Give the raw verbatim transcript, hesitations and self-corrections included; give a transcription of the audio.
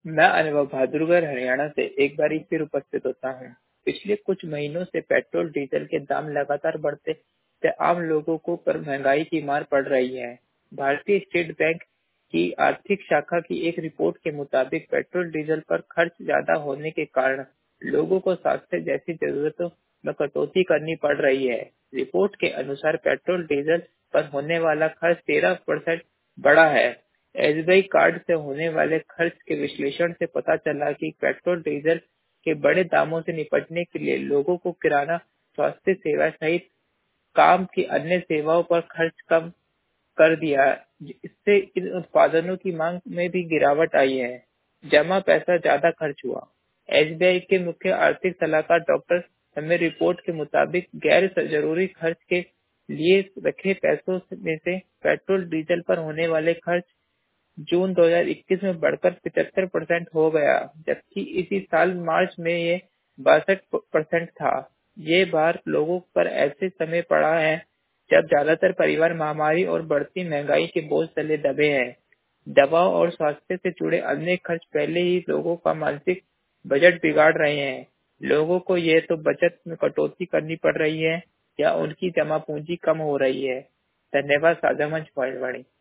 मैं अनुभव बहादुरगढ़ हरियाणा से एक बार फिर उपस्थित होता हूँ। पिछले कुछ महीनों से पेट्रोल डीजल के दाम लगातार बढ़ते से आम लोगों को पर महंगाई की मार पड़ रही है। भारतीय स्टेट बैंक की आर्थिक शाखा की एक रिपोर्ट के मुताबिक पेट्रोल डीजल पर खर्च ज्यादा होने के कारण लोगों को स्वास्थ्य जैसी जरूरतों में कटौती करनी पड़ रही है। रिपोर्ट के अनुसार पेट्रोल डीजल पर होने वाला खर्च तेरह परसेंट बढ़ा है। एसबीआई कार्ड से होने वाले खर्च के विश्लेषण से पता चला कि पेट्रोल डीजल के बढ़े दामों से निपटने के लिए लोगों को किराना, स्वास्थ्य सेवा सहित काम की अन्य सेवाओं पर खर्च कम कर दिया। इससे इन उत्पादनों की मांग में भी गिरावट आई है। जमा पैसा ज्यादा खर्च हुआ। एसबीआई के मुख्य आर्थिक सलाहकार डॉक्टर समीर रिपोर्ट के मुताबिक गैर जरूरी खर्च के लिए रखे पैसों में से पेट्रोल डीजल पर होने वाले खर्च जून दो हज़ार इक्कीस में बढ़कर पचहत्तर परसेंट हो गया, जबकि इसी साल मार्च में ये बासठ परसेंट था। ये भार लोगों पर ऐसे समय पड़ा है जब ज्यादातर परिवार महामारी और बढ़ती महंगाई के बोझ तले दबे हैं। दवाओं और स्वास्थ्य से जुड़े अन्य खर्च पहले ही लोगों का मानसिक बजट बिगाड़ रहे हैं। लोगों को ये तो बचत में कटौती करनी पड़ रही है या उनकी जमा पूंजी कम हो रही है। धन्यवाद साझा मंच वाणी।